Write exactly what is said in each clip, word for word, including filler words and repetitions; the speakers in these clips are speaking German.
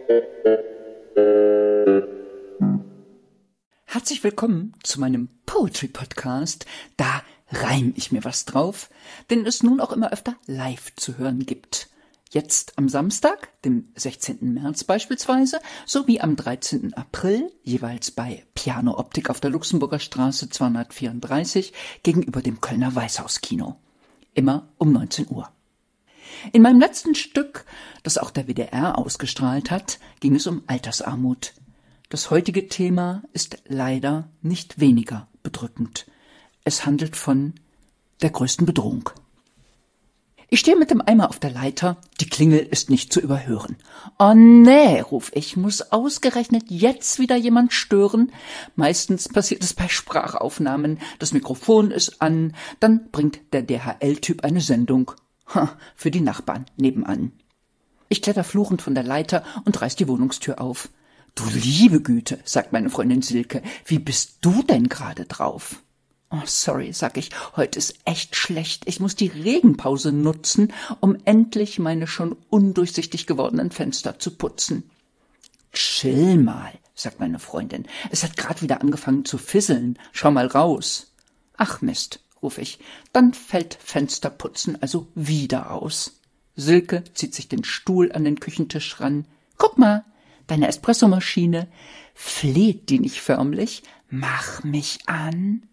Herzlich willkommen zu meinem Poetry-Podcast. Da reim ich mir was drauf, den es nun auch immer öfter live zu hören gibt. Jetzt am Samstag, dem sechzehnten März beispielsweise, sowie am dreizehnten April, jeweils bei Piano Optik auf der Luxemburger Straße zweihundertvierunddreißig gegenüber dem Kölner Weißhauskino. Immer um neunzehn Uhr. In meinem letzten Stück, das auch der W D R ausgestrahlt hat, ging es um Altersarmut. Das heutige Thema ist leider nicht weniger bedrückend. Es handelt von der größten Bedrohung. Ich stehe mit dem Eimer auf der Leiter, die Klingel ist nicht zu überhören. Oh nee, ruf ich, muss ausgerechnet jetzt wieder jemand stören? Meistens passiert es bei Sprachaufnahmen, das Mikrofon ist an, dann bringt der D H L-Typ eine Sendung. Ha, für die Nachbarn nebenan. Ich kletter fluchend von der Leiter und reiß die Wohnungstür auf. Du liebe Güte, sagt meine Freundin Silke, wie bist du denn gerade drauf? Oh, sorry, sag ich, heute ist echt schlecht. Ich muss die Regenpause nutzen, um endlich meine schon undurchsichtig gewordenen Fenster zu putzen. Chill mal, sagt meine Freundin. Es hat gerade wieder angefangen zu fisseln. Schau mal raus. Ach Mist, ruf ich. Dann fällt Fensterputzen also wieder aus. Silke zieht sich den Stuhl an den Küchentisch ran. Guck mal, deine Espressomaschine. Fleht die nicht förmlich? Mach mich an.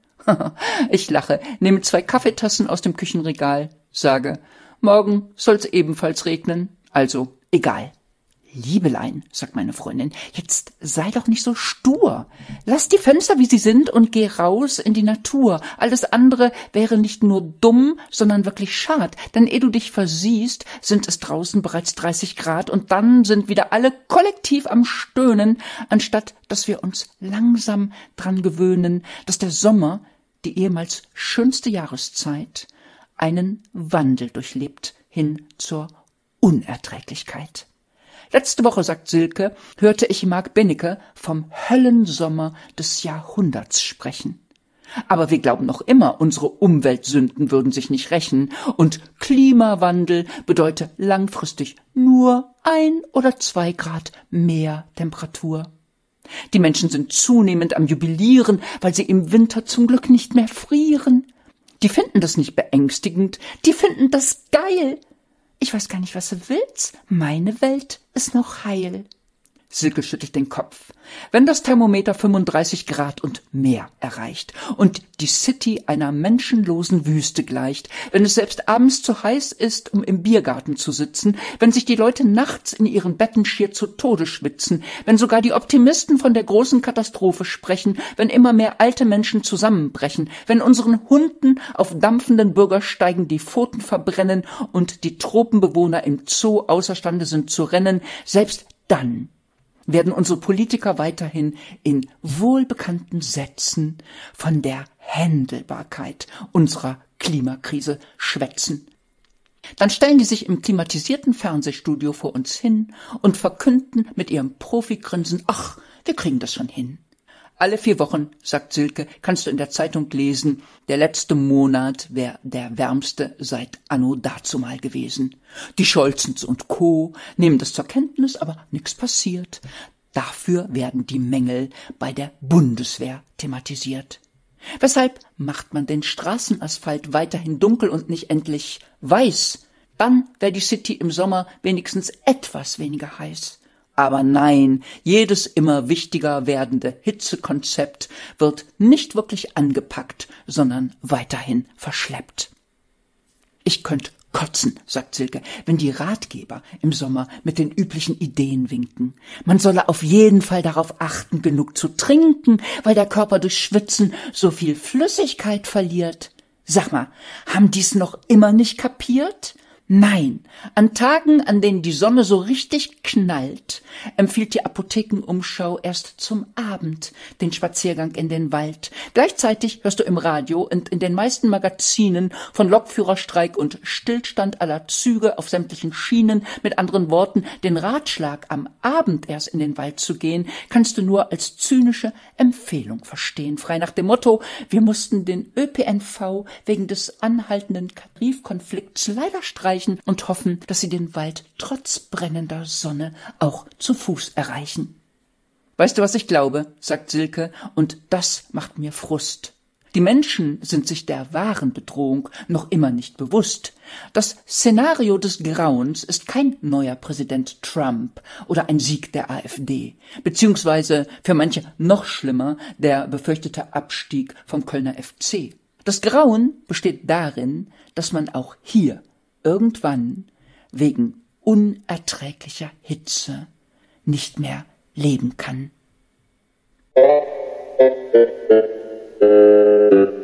Ich lache, nehme zwei Kaffeetassen aus dem Küchenregal, sage, morgen soll's ebenfalls regnen, also egal. Liebelein, sagt meine Freundin, jetzt sei doch nicht so stur. Lass die Fenster, wie sie sind, und geh raus in die Natur. Alles andere wäre nicht nur dumm, sondern wirklich schad. Denn ehe du dich versiehst, sind es draußen bereits dreißig Grad und dann sind wieder alle kollektiv am Stöhnen, anstatt dass wir uns langsam dran gewöhnen, dass der Sommer, die ehemals schönste Jahreszeit, einen Wandel durchlebt hin zur Unerträglichkeit. Letzte Woche, sagt Silke, hörte ich Marc Benecke vom Höllensommer des Jahrhunderts sprechen. Aber wir glauben noch immer, unsere Umweltsünden würden sich nicht rächen und Klimawandel bedeute langfristig nur ein oder zwei Grad mehr Temperatur. Die Menschen sind zunehmend am Jubilieren, weil sie im Winter zum Glück nicht mehr frieren. Die finden das nicht beängstigend, die finden das geil. Ich weiß gar nicht, was du willst. Meine Welt ist noch heil. Silke schüttelt den Kopf. Wenn das Thermometer fünfunddreißig Grad und mehr erreicht und die City einer menschenlosen Wüste gleicht, wenn es selbst abends zu heiß ist, um im Biergarten zu sitzen, wenn sich die Leute nachts in ihren Betten schier zu Tode schwitzen, wenn sogar die Optimisten von der großen Katastrophe sprechen, wenn immer mehr alte Menschen zusammenbrechen, wenn unseren Hunden auf dampfenden Bürgersteigen die Pfoten verbrennen und die Tropenbewohner im Zoo außerstande sind zu rennen, selbst dann werden unsere Politiker weiterhin in wohlbekannten Sätzen von der Händelbarkeit unserer Klimakrise schwätzen. Dann stellen die sich im klimatisierten Fernsehstudio vor uns hin und verkünden mit ihrem Profigrinsen, ach, wir kriegen das schon hin. Alle vier Wochen, sagt Silke, kannst du in der Zeitung lesen, der letzte Monat wäre der wärmste seit anno dazumal gewesen. Die Scholzens und Co. nehmen das zur Kenntnis, aber nichts passiert. Dafür werden die Mängel bei der Bundeswehr thematisiert. Weshalb macht man den Straßenasphalt weiterhin dunkel und nicht endlich weiß? Dann wäre die City im Sommer wenigstens etwas weniger heiß. Aber nein, jedes immer wichtiger werdende Hitzekonzept wird nicht wirklich angepackt, sondern weiterhin verschleppt. Ich könnte kotzen, sagt Silke, wenn die Ratgeber im Sommer mit den üblichen Ideen winken. Man solle auf jeden Fall darauf achten, genug zu trinken, weil der Körper durch Schwitzen so viel Flüssigkeit verliert. Sag mal, haben die's noch immer nicht kapiert? Nein, an Tagen, an denen die Sonne so richtig knallt, empfiehlt die Apothekenumschau erst zum Abend den Spaziergang in den Wald. Gleichzeitig hörst du im Radio und in den meisten Magazinen von Lokführerstreik und Stillstand aller Züge auf sämtlichen Schienen, mit anderen Worten, den Ratschlag, am Abend erst in den Wald zu gehen, kannst du nur als zynische Empfehlung verstehen, frei nach dem Motto, wir mussten den Ö P N V wegen des anhaltenden Tarifkonflikts leider streichen, streichen und hoffen, dass sie den Wald trotz brennender Sonne auch zu Fuß erreichen. »Weißt du, was ich glaube?«, sagt Silke, »und das macht mir Frust. Die Menschen sind sich der wahren Bedrohung noch immer nicht bewusst. Das Szenario des Grauens ist kein neuer Präsident Trump oder ein Sieg der AfD, beziehungsweise für manche noch schlimmer der befürchtete Abstieg vom Kölner F C. Das Grauen besteht darin, dass man auch hier irgendwann wegen unerträglicher Hitze nicht mehr leben kann. Thank you.